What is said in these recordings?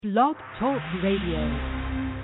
Blog Talk Radio.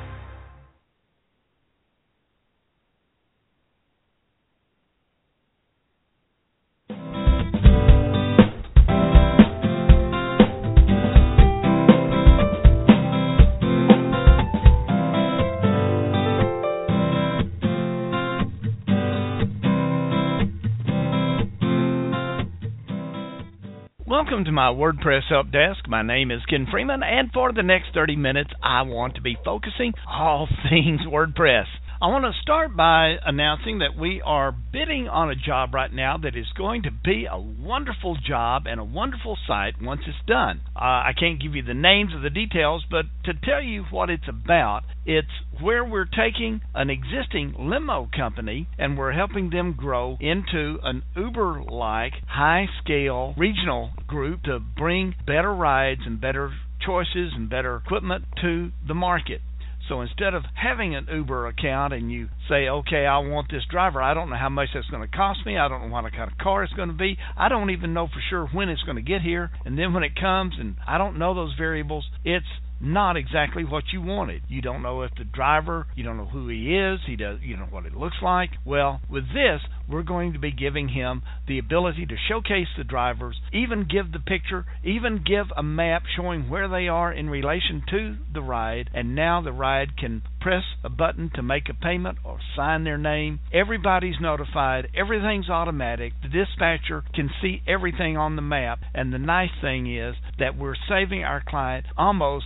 Welcome to my WordPress Help Desk. My name is Ken Freeman, and for the next 30 minutes, I want to be focusing all things WordPress. I want to start by announcing that we are bidding on a job right now that is going to be a wonderful job and a wonderful site once it's done. I can't give you the names or the details, but to tell you what it's about, it's where we're taking an existing limo company and we're helping them grow into an Uber-like, high-scale regional group to bring better rides and better choices and better equipment to the market. So instead of having an Uber account and you say, okay, I want this driver, I don't know how much that's going to cost me, I don't know what kind of car it's going to be, I don't even know for sure when it's going to get here, and then when it comes and I don't know those variables, it's not exactly what you wanted. You don't know if the driver, you don't know who he is, you know what it looks like. Well, with this, we're going to be giving him the ability to showcase the drivers, even give the picture, even give a map showing where they are in relation to the ride, and now the ride can press a button to make a payment or sign their name. Everybody's notified, everything's automatic, the dispatcher can see everything on the map, and the nice thing is that we're saving our client almost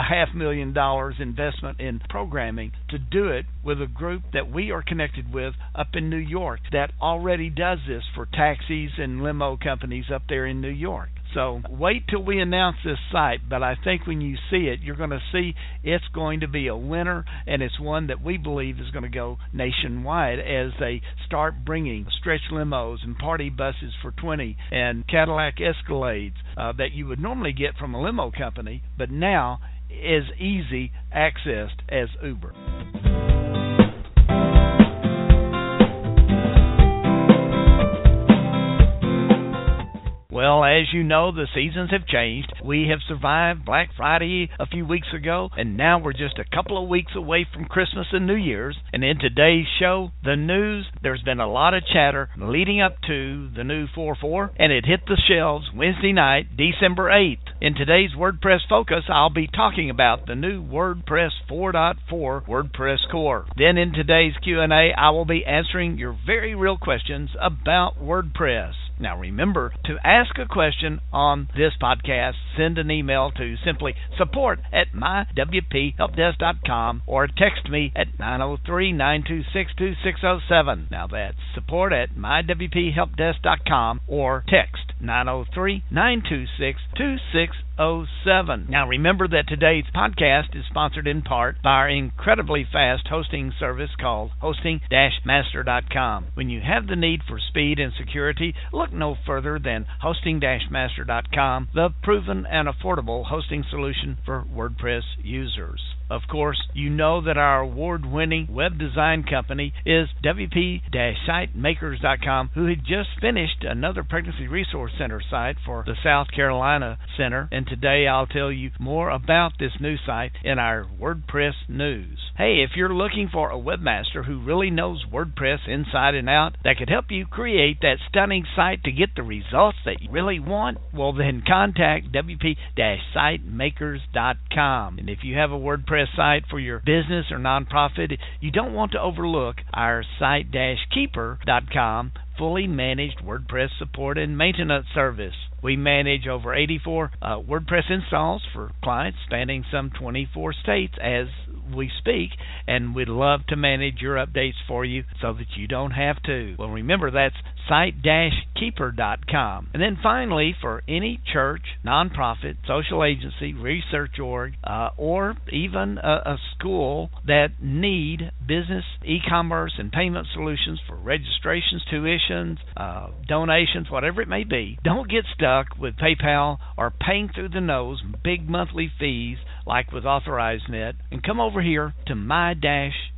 $500,000 investment in programming to do it with a group that we are connected with up in New York that already does this for taxis and limo companies up there in New York. So wait till we announce this site, but I think when you see it, you're going to see it's going to be a winner, and it's one that we believe is going to go nationwide as they start bringing stretch limos and party buses for 20 and Cadillac Escalades that you would normally get from a limo company, but now is easy accessed as Uber. Well, as you know, the seasons have changed. We have survived Black Friday a few weeks ago, and now we're just a couple of weeks away from Christmas and New Year's. And in today's show, the news, there's been a lot of chatter leading up to the new 4.4, and it hit the shelves Wednesday night, December 8th. In today's WordPress Focus, I'll be talking about the new WordPress 4.4 WordPress Core. Then in today's Q&A, I will be answering your very real questions about WordPress. Now remember, to ask a question on this podcast, send an email to simply support@mywphelpdesk.com or text me at 903-926-2607. Now that's support@mywphelpdesk.com or text 903-926-2607. Now remember that today's podcast is sponsored in part by our incredibly fast hosting service called hosting-master.com. When you have the need for speed and security, look no further than hosting-master.com, the proven and affordable hosting solution for WordPress users. Of course, you know that our award-winning web design company is wp-sitemakers.com, who had just finished another Pregnancy Resource Center site for the South Carolina Center, and today I'll tell you more about this new site in our WordPress news. Hey, if you're looking for a webmaster who really knows WordPress inside and out, that could help you create that stunning site to get the results that you really want, well then contact wp-sitemakers.com. And if you have a WordPress site for your business or nonprofit, you don't want to overlook our site-keeper.com fully managed WordPress support and maintenance service. We manage over 84 WordPress installs for clients spanning some 24 states as we speak, and we'd love to manage your updates for you so that you don't have to. Well, remember, that's site-keeper.com. And then finally, for any church, nonprofit, social agency, research org, or even a school that need business, e-commerce, and payment solutions for registrations, tuitions, donations, whatever it may be, don't get stuck with PayPal or paying through the nose big monthly fees like with AuthorizeNet, and come over here to my-wphelpdesk.com.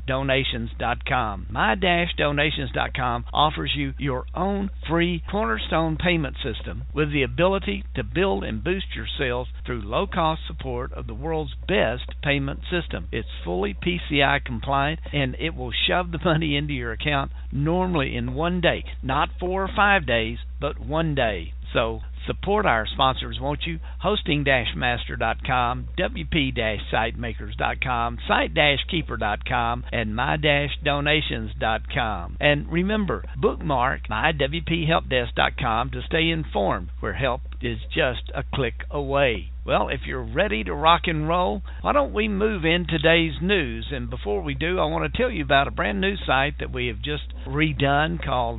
my-donations.com. My-donations.com offers you your own free Cornerstone payment system with the ability to build and boost your sales through low-cost support of the world's best payment system. It's fully PCI compliant, and it will shove the money into your account normally in 1 day. Not 4 or 5 days, but 1 day. So support our sponsors, won't you? Hosting-master.com, WP-sitemakers.com, Site-Keeper.com, and my-donations.com. And remember, bookmark mywphelpdesk.com to stay informed, where help is just a click away. Well, if you're ready to rock and roll, why don't we move in today's news? And before we do, I want to tell you about a brand new site that we have just redone called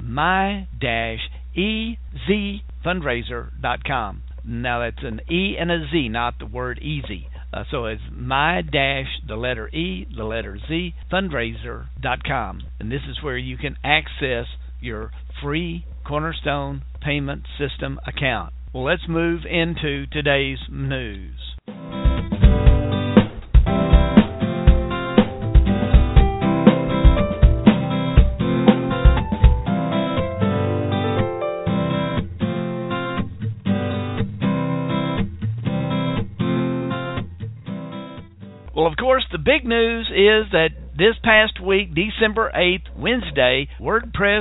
my-ezfundraiser.com. Now that's an E and a Z, not the word easy. So it's the letter E, the letter Z, fundraiser.com. And this is where you can access your free Cornerstone payment system account. Well, let's move into today's news. Well, of course, the big news is that this past week, December 8th, Wednesday, WordPress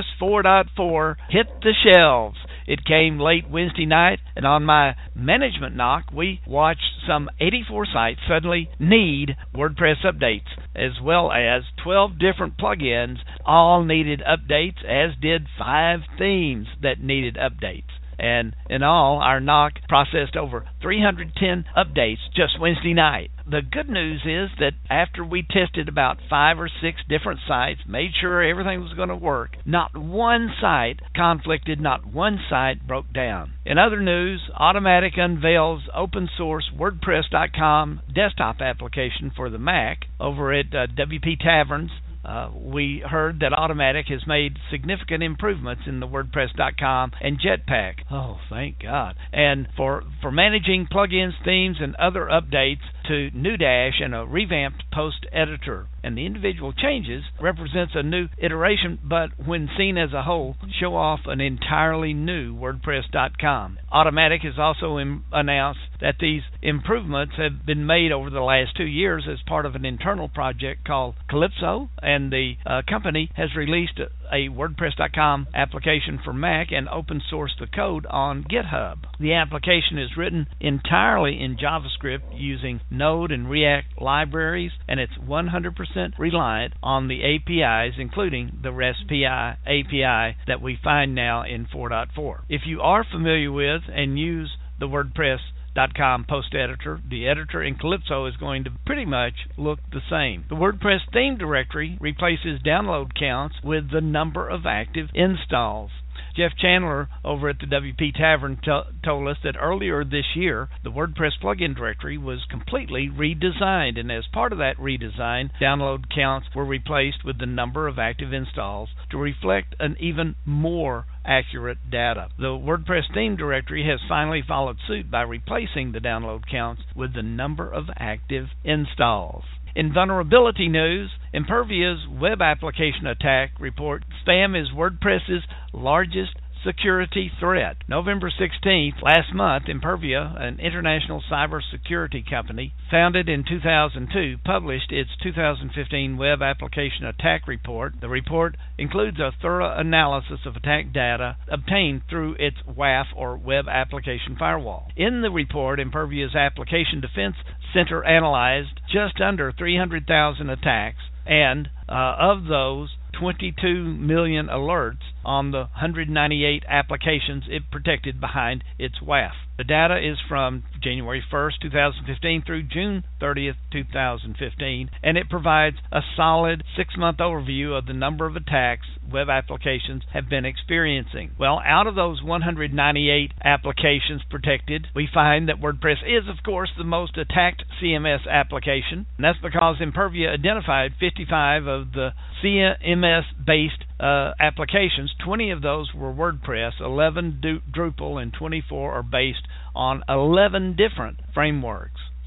4.4 hit the shelves. It came late Wednesday night, and on my management knock, we watched some 84 sites suddenly need WordPress updates, as well as 12 different plugins all needed updates, as did 5 themes that needed updates. And in all, our knock processed over 310 updates just Wednesday night. The good news is that after we tested about 5 or 6 different sites, made sure everything was going to work, not one site conflicted, not one site broke down. In other news, Automatic unveils open source WordPress.com desktop application for the Mac over at WP Taverns. We heard that Automatic has made significant improvements in the WordPress.com and Jetpack. Oh, thank God. And for managing plugins, themes, and other updates to New Dash and a revamped post editor. And the individual changes represents a new iteration, but when seen as a whole, show off an entirely new WordPress.com. Automatic has also announced that these improvements have been made over the last 2 years as part of an internal project called Calypso, and the company has released a WordPress.com application for Mac and open sourced the code on GitHub. The application is written entirely in JavaScript using Node and React libraries, and it's 100% reliant on the APIs, including the REST API that we find now in 4.4. If you are familiar with and use the WordPress.com post editor, the editor in Calypso is going to pretty much look the same. The WordPress theme directory replaces download counts with the number of active installs. Jeff Chandler over at the WP Tavern told us that earlier this year, the WordPress plugin directory was completely redesigned, and as part of that redesign, download counts were replaced with the number of active installs to reflect an even more accurate data. The WordPress theme directory has finally followed suit by replacing the download counts with the number of active installs. In vulnerability news, Impervia's web application attack report spam is WordPress's largest security threat. November 16th, last month, Impervia, an international cybersecurity company founded in 2002, published its 2015 Web Application Attack Report. The report includes a thorough analysis of attack data obtained through its WAF, or Web Application Firewall. In the report, Impervia's Application Defense Center analyzed just under 300,000 attacks, and of those, 22 million alerts on the 198 applications it protected behind its WAF. The data is from January 1st, 2015 through June 30th, 2015, and it provides a solid 6-month overview of the number of attacks web applications have been experiencing. Well, out of those 198 applications protected, we find that WordPress is, of course, the most attacked CMS application, and that's because Impervia identified 55 of the CMS-based applications. 20 of those were WordPress, 11 Drupal, and 24 are based on 11 different frameworks.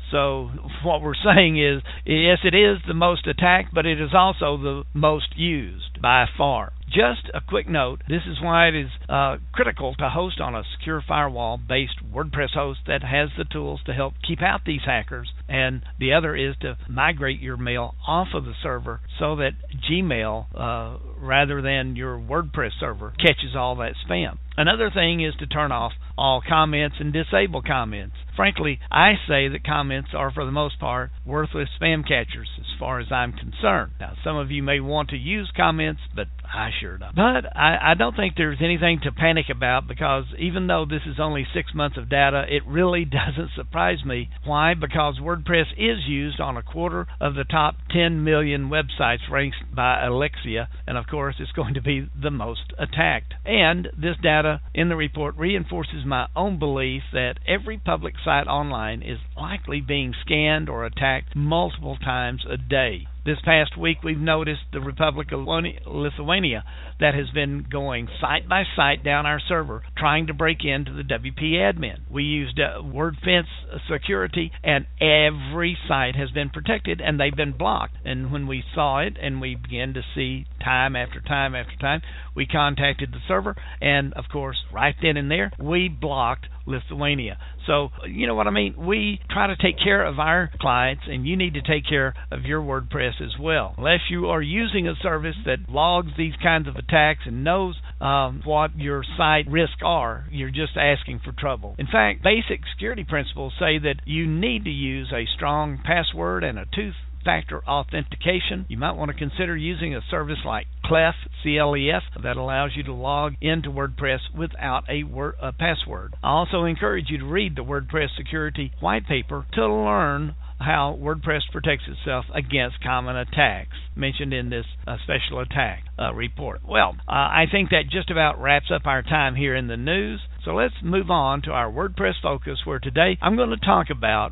So what we're saying is, yes, it is the most attacked, but it is also the most used by far. Just a quick note, this is why it is critical to host on a secure firewall-based WordPress host that has the tools to help keep out these hackers, and the other is to migrate your mail off of the server so that Gmail, rather than your WordPress server, catches all that spam. Another thing is to turn off all comments and disable comments. Frankly, I say that comments are, for the most part, worthless spam catchers as far as I'm concerned. Now, some of you may want to use comments, but I sure don't. But I don't think there's anything to panic about, because even though this is only 6 months of data, it really doesn't surprise me. Why? Because WordPress is used on a quarter of the top 10 million websites ranked by Alexia, and of course it's going to be the most attacked. And this data in the report reinforces my own belief that every public site online is likely being scanned or attacked multiple times a day. This past week, we've noticed the Republic of Lithuania that has been going site by site down our server, trying to break into the WP admin. We used WordFence security, and every site has been protected, and they've been blocked. And when we saw it, and we began to see time after time after time, we contacted the server, and of course, right then and there, we blocked Lithuania. So, you know what I mean? We try to take care of our clients, and you need to take care of your WordPress as well. Unless you are using a service that logs these kinds of attacks and knows what your site risks are, you're just asking for trouble. In fact, basic security principles say that you need to use a strong password and a two-factor authentication. You might want to consider using a service like Clef, C-L-E-F, that allows you to log into WordPress without a password. I also encourage you to read the WordPress security white paper to learn how WordPress protects itself against common attacks mentioned in this special attack report. Well, I think that just about wraps up our time here in the news. So let's move on to our WordPress focus, where today I'm going to talk about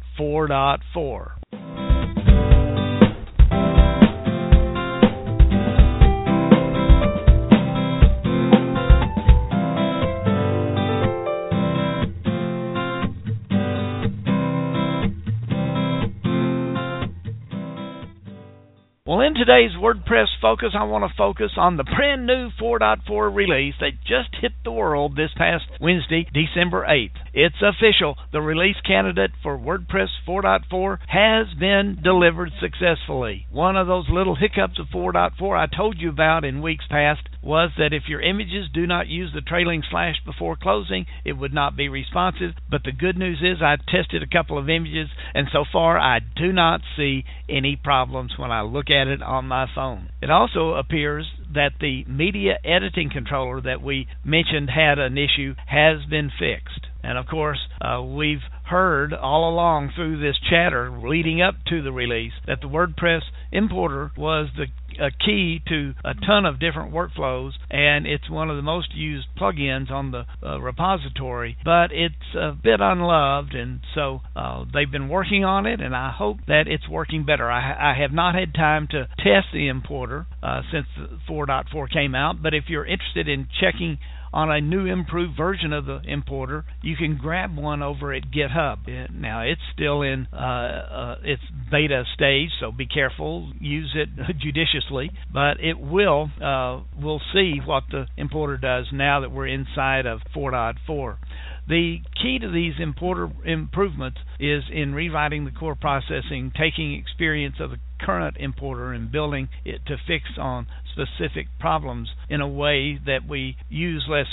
4.4. Well, in today's WordPress focus, I want to focus on the brand new 4.4 release that just hit the world this past Wednesday, December 8th. It's official. The release candidate for WordPress 4.4 has been delivered successfully. One of those little hiccups of 4.4 I told you about in weeks past was that if your images do not use the trailing slash before closing, it would not be responsive. But the good news is I tested a couple of images, and so far I do not see any problems when I look at it on my phone. It also appears that the media editing controller that we mentioned had an issue has been fixed. And of course, we've heard all along through this chatter leading up to the release that the WordPress importer was the key to a ton of different workflows, and it's one of the most used plugins on the repository, but it's a bit unloved, and so they've been working on it, and I hope that it's working better. I have not had time to test the importer since 4.4 came out, but if you're interested in checking on a new improved version of the importer, you can grab one over at GitHub. Now, it's still in its beta stage, so be careful, use it judiciously, but it will, we'll see what the importer does now that we're inside of 4.4. The key to these importer improvements is in rewriting the core processing, taking experience of the current importer and building it to fix on specific problems in a way that we use less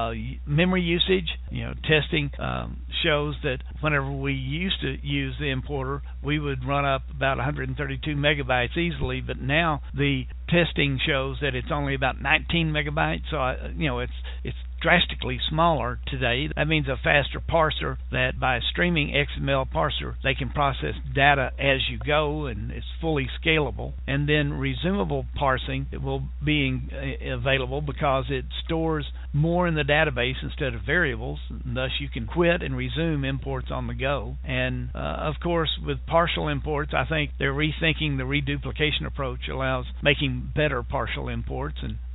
memory usage. Testing shows that whenever we used to use the importer, we would run up about 132 megabytes easily, but now the testing shows that it's only about 19 megabytes, so it's drastically smaller today. That means a faster parser, that by streaming XML parser, they can process data as you go, and it's fully scalable. And then resumable parsing, it will be available because it stores more in the database instead of variables, and thus you can quit and resume imports on the go. And of course, with partial imports, I think they're rethinking the reduplication approach, allows making better partial imports, and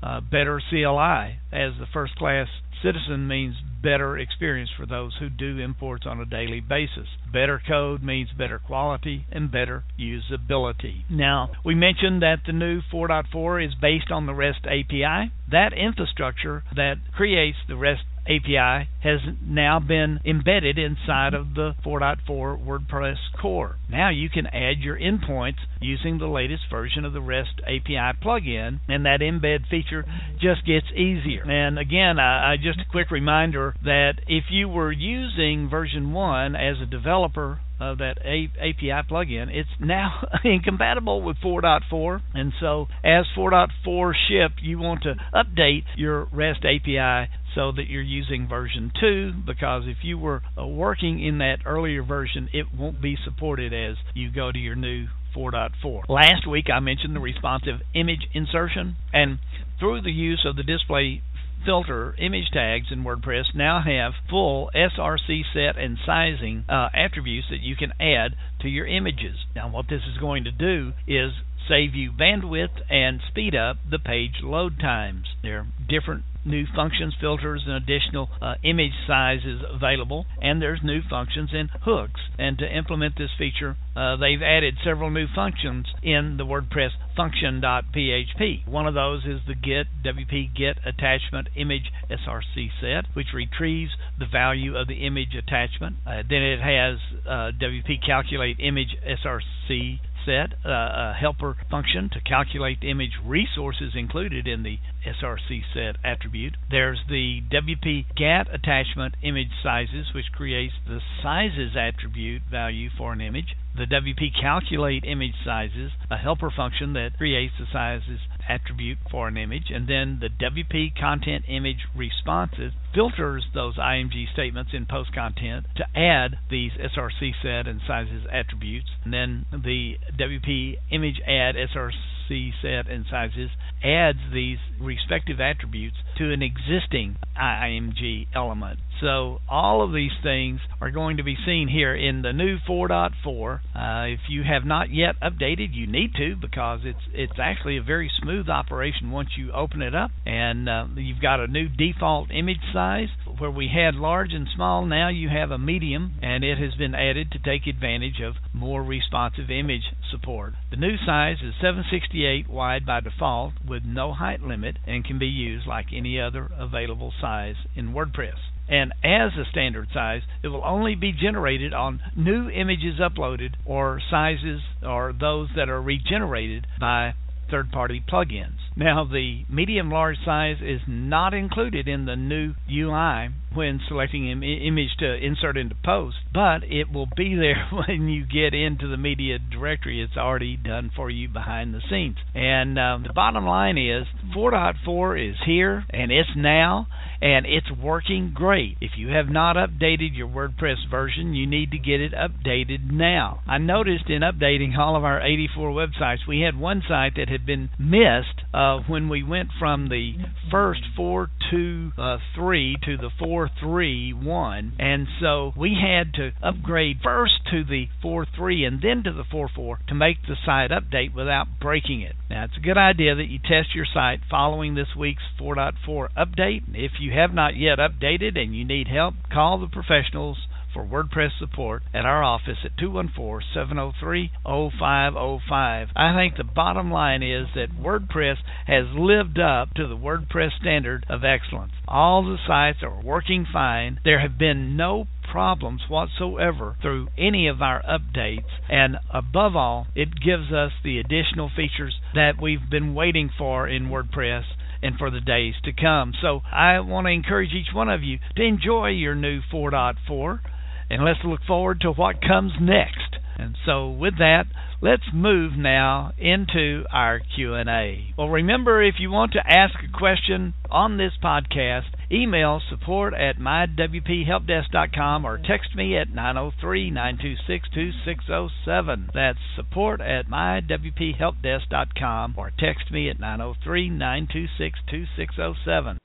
better CLI, as the first class citizen means better experience for those who do imports on a daily basis. Better code means better quality and better usability. Now, we mentioned that the new 4.4 is based on the REST API. That infrastructure that creates the REST API has now been embedded inside of the 4.4 WordPress core. Now you can add your endpoints using the latest version of the REST API plugin, and that embed feature just gets easier. And again, just a quick reminder that if you were using version 1 as a developer of that API plugin, it's now incompatible with 4.4, and so as 4.4 ship, you want to update your REST API so that you're using version 2, because if you were working in that earlier version, it won't be supported as you go to your new 4.4. Last week I mentioned the responsive image insertion, and through the use of the display filter, image tags in WordPress now have full SRC set and sizing attributes that you can add to your images. Now what this is going to do is save you bandwidth and speed up the page load times. There are different new functions, filters, and additional image sizes available, and there's new functions in hooks. And to implement this feature, they've added several new functions in the WordPress function.php. One of those is the WP Get Attachment Image SRC set, which retrieves the value of the image attachment. Then it has WP Calculate Image SRC set, a helper function to calculate the image resources included in the SRC set attribute. There's the WP GAT attachment image sizes, which creates the sizes attribute value for an image. The WP Calculate image sizes, a helper function that creates the sizes attribute for an image. And then the WP Content Image Responses filters those IMG statements in post content to add these SRC set and sizes attributes. And then the WP Image Add SRC set and sizes adds these respective attributes to an existing IMG element. So all of these things are going to be seen here in the new 4.4. If you have not yet updated, you need to, because it's actually a very smooth operation once you open it up. And you've got a new default image size. Where we had large and small, now you have a medium, and it has been added to take advantage of more responsive image support. The new size is 768 wide by default with no height limit, and can be used like any other available size in WordPress. And as a standard size, it will only be generated on new images uploaded or sizes or those that are regenerated by third-party plugins. Now, the medium-large size is not included in the new UI when selecting an image to insert into post, but it will be there when you get into the media directory. It's already done for you behind the scenes. And the bottom line is 4.4 is here, and it's now, and it's working great. If you have not updated your WordPress version, you need to get it updated now. I noticed in updating all of our 84 websites, we had one site that had been missed when we went from the first 4.2.3 to the 4.3.1, and so we had to upgrade first to the 4.3 and then to the 4.4 to make the site update without breaking it. Now, it's a good idea that you test your site following this week's 4.4 update. If you have not yet updated and you need help, call the professionals for WordPress support at our office at 214-703-0505. I think the bottom line is that WordPress has lived up to the WordPress standard of excellence. All the sites are working fine. There have been no problems whatsoever through any of our updates, and above all, it gives us the additional features that we've been waiting for in WordPress and for the days to come. So I want to encourage each one of you to enjoy your new 4.4, and let's look forward to what comes next. And so with that, let's move now into our Q&A. Well, remember, if you want to ask a question on this podcast, email support@mywphelpdesk.com or text me at 903-926-2607. That's support@mywphelpdesk.com or text me at 903-926-2607.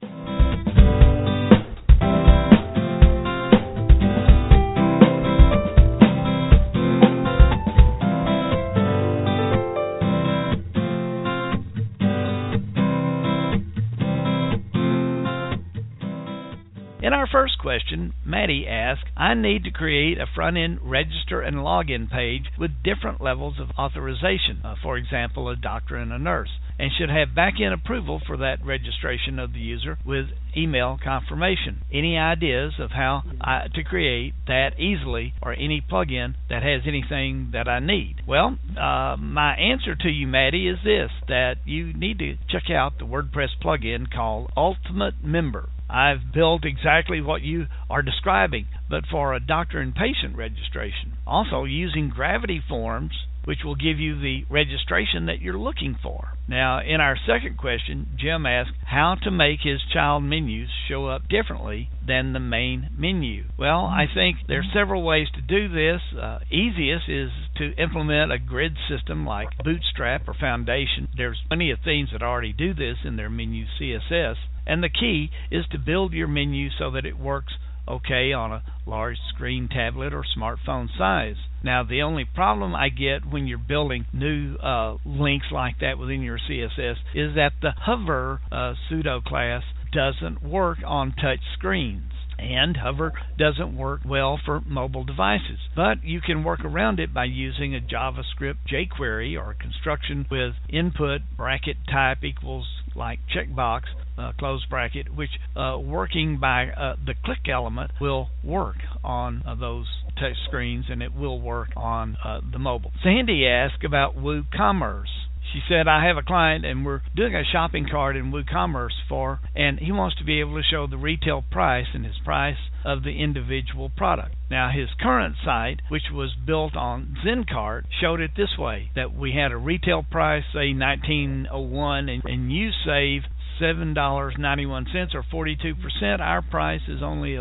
In our first question, Maddie asked, I need to create a front-end register and login page with different levels of authorization, for example, a doctor and a nurse, and should have back-end approval for that registration of the user with email confirmation. Any ideas of how to create that easily, or any plugin that has anything that I need? Well, my answer to you, Maddie, is this, that you need to check out the WordPress plugin called Ultimate Member. I've built exactly what you are describing, but for a doctor and patient registration. Also using Gravity Forms, which will give you the registration that you're looking for. Now, in our second question, Jim asked how to make his child menus show up differently than the main menu. Well, I think there are several ways to do this. Easiest is to implement a grid system like Bootstrap or Foundation. There's plenty of themes that already do this in their menu CSS. And the key is to build your menu so that it works okay on a large screen tablet or smartphone size. Now, the only problem I get when you're building new links like that within your CSS is that the hover pseudo class doesn't work on touch screens. And hover doesn't work well for mobile devices. But you can work around it by using a JavaScript jQuery or a construction with input bracket type equals like checkbox close bracket, which working by the click element will work on those touch screens, and it will work on the mobile. Sandy asked about WooCommerce. She said, I have a client and we're doing a shopping cart in WooCommerce and he wants to be able to show the retail price and his price of the individual product. Now, his current site, which was built on ZenCart, showed it this way, that we had a retail price, say $19.01, and you save $7.91 or 42%. Our price is only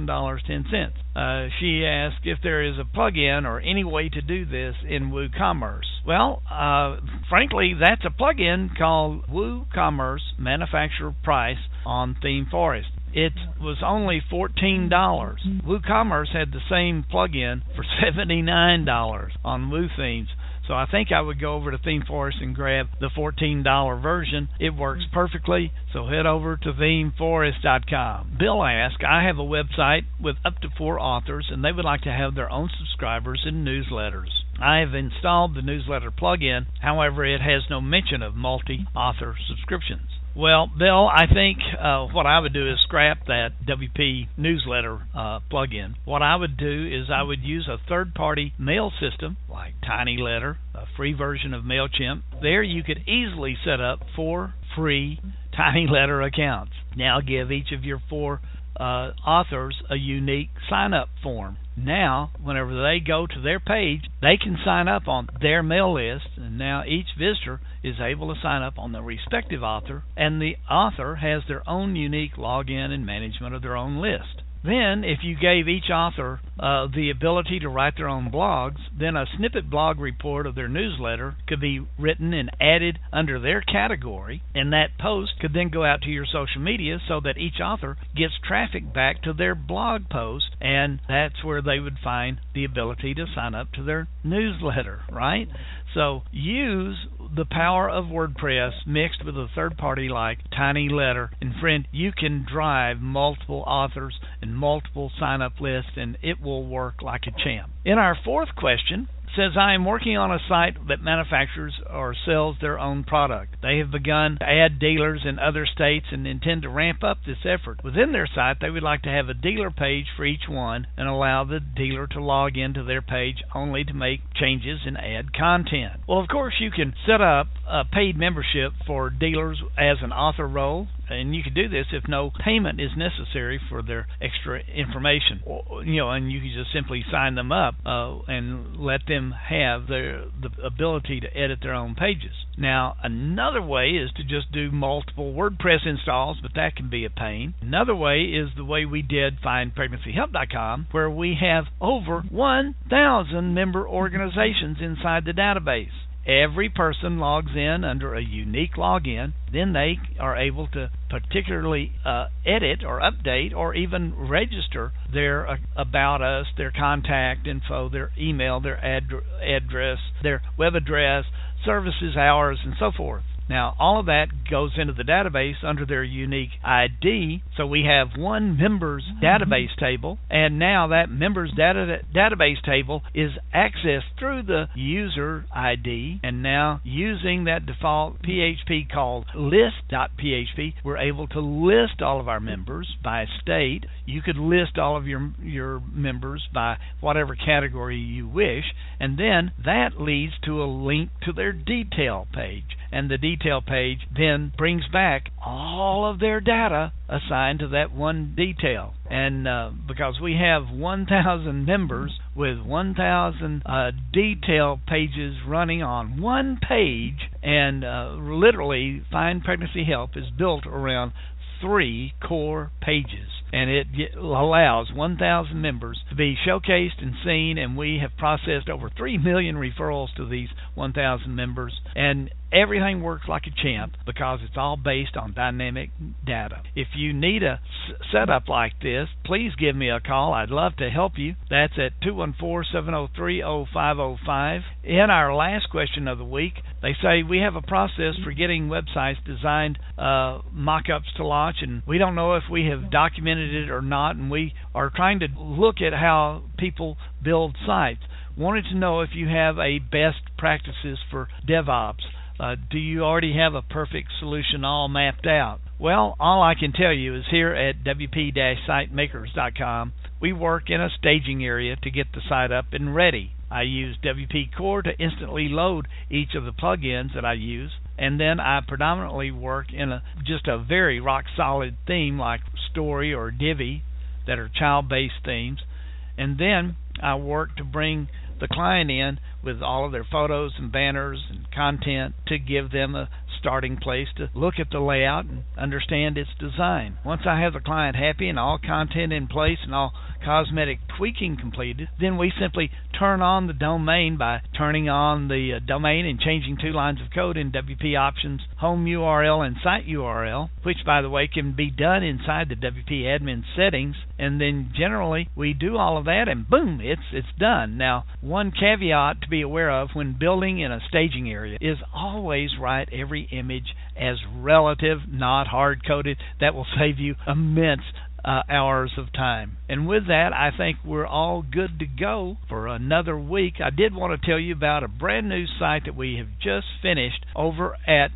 $11.10. She asked if there is a plugin or any way to do this in WooCommerce. Well, frankly, that's a plugin called WooCommerce Manufacturer Price on ThemeForest. It was only $14. WooCommerce had the same plugin for $79 on WooThemes. So I think I would go over to ThemeForest and grab the $14 version. It works perfectly, so head over to ThemeForest.com. Bill asked, I have a website with up to 4 authors, and they would like to have their own subscribers and newsletters. I have installed the newsletter plugin, however, it has no mention of multi-author subscriptions. Well, Bill, I think what I would do is scrap that WP newsletter plugin. What I would do is I would use a third-party mail system like TinyLetter, a free version of MailChimp. There you could easily set up 4 free TinyLetter accounts. Now give each of your 4 authors a unique sign-up form. Now, whenever they go to their page, they can sign up on their mail list, and now each visitor is able to sign up on the respective author, and the author has their own unique login and management of their own list. Then, if you gave each author the ability to write their own blogs, then a snippet blog report of their newsletter could be written and added under their category, and that post could then go out to your social media so that each author gets traffic back to their blog post, and that's where they would find the ability to sign up to their newsletter, right? So use the power of WordPress mixed with a third party like TinyLetter, and friend, you can drive multiple authors and multiple sign-up lists, and it will work like a champ. In our fourth question, says, I am working on a site that manufactures or sells their own product. They have begun to add dealers in other states and intend to ramp up this effort. Within their site, they would like to have a dealer page for each one and allow the dealer to log into their page only to make changes and add content. Well, of course, you can set up a paid membership for dealers as an author role, and you can do this if no payment is necessary for their extra information. And you can just simply sign them up and let them have the ability to edit their own pages. Now, another way is to just do multiple WordPress installs, but that can be a pain. Another way is the way we did FindPregnancyHelp.com, where we have over 1,000 member organizations inside the database. Every person logs in under a unique login. Then they are able to particularly edit or update or even register their About Us, their contact info, their email, their address, their web address, services hours, and so forth. Now, all of that goes into the database under their unique ID, so we have one members database table, and now that members database table is accessed through the user ID, and now using that default PHP called list.php, we're able to list all of our members by state. You could list all of your members by whatever category you wish, and then that leads to a link to their detail page. And the detail page then brings back all of their data assigned to that one detail. And because we have 1,000 members with 1,000 detail pages running on one page, and literally Find Pregnancy Help is built around 3 core pages, and it allows 1,000 members to be showcased and seen, and we have processed over 3 million referrals to these 1,000 members, and everything works like a champ because it's all based on dynamic data. If you need a setup like this, please give me a call. I'd love to help you. That's at 214-703-0505. In our last question of the week, they say we have a process for getting websites designed, mock-ups to launch, and we don't know if we have documented it or not, and we are trying to look at how people build sites. Wanted to know if you have a best practices for DevOps. Do you already have a perfect solution all mapped out? Well, all I can tell you is here at WP-SiteMakers.com, we work in a staging area to get the site up and ready. I use WP Core to instantly load each of the plugins that I use, and then I predominantly work in just a very rock-solid theme like Story or Divi that are child-based themes, and then I work to bring the client in with all of their photos and banners and content to give them a starting place to look at the layout and understand its design. Once I have the client happy and all content in place and all cosmetic tweaking completed, then we simply turn on the domain by turning on the domain and changing 2 lines of code in WP Options, home URL and site URL, which, by the way, can be done inside the WP admin settings. And then generally we do all of that and boom, it's done. Now, one caveat to be aware of when building in a staging area is always write every image as relative, not hard-coded. That will save you immense hours of time. And with that, I think we're all good to go for another week. I did want to tell you about a brand new site that we have just finished over at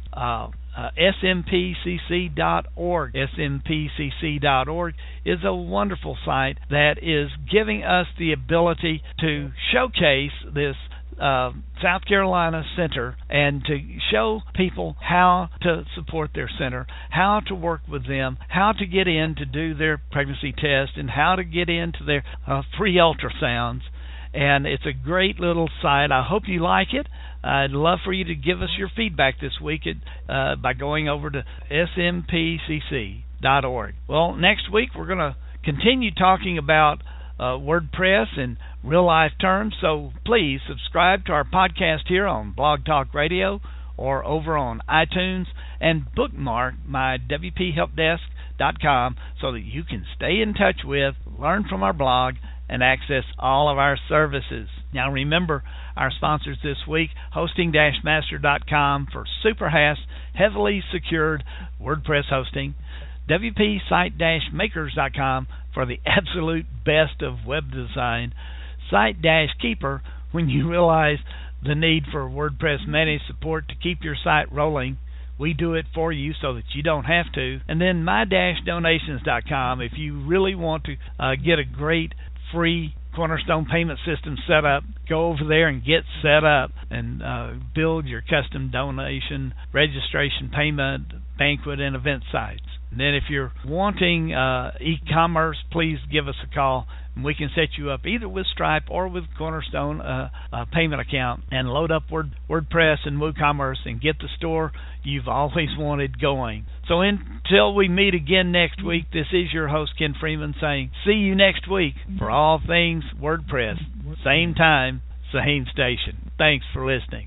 smpcc.org. smpcc.org is a wonderful site that is giving us the ability to showcase this South Carolina Center and to show people how to support their center, how to work with them, how to get in to do their pregnancy test, and how to get into their free ultrasounds. And it's a great little site. I hope you like it. I'd love for you to give us your feedback this week by going over to smpcc.org. Well, next week we're going to continue talking about WordPress in real-life terms, so please subscribe to our podcast here on Blog Talk Radio or over on iTunes, and bookmark my WPHelpDesk.com so that you can stay in touch with, learn from our blog, and access all of our services. Now remember our sponsors this week, hosting-master.com for super fast, heavily secured WordPress hosting, WP-Site-Makers.com for the absolute best of web design, Site-Keeper when you realize the need for WordPress managed support to keep your site rolling. We do it for you so that you don't have to. And then my-donations.com if you really want to get a great free Cornerstone payment system set up. Go over there and get set up and build your custom donation, registration, payment, banquet, and event sites. And then if you're wanting e-commerce, please give us a call, and we can set you up either with Stripe or with Cornerstone payment account and load up WordPress and WooCommerce and get the store you've always wanted going. So until we meet again next week, this is your host, Ken Freeman, saying see you next week for all things WordPress. Same time, same station. Thanks for listening.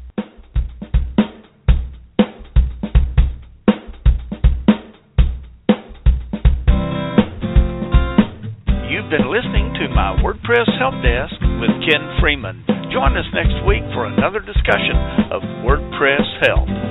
You've been listening to my WordPress Help Desk with Ken Freeman. Join us next week for another discussion of WordPress help.